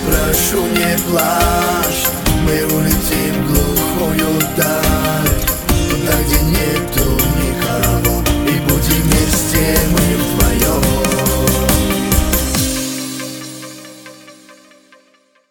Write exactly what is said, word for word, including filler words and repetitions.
прошу, не плачь, мы улетим в глухую даль.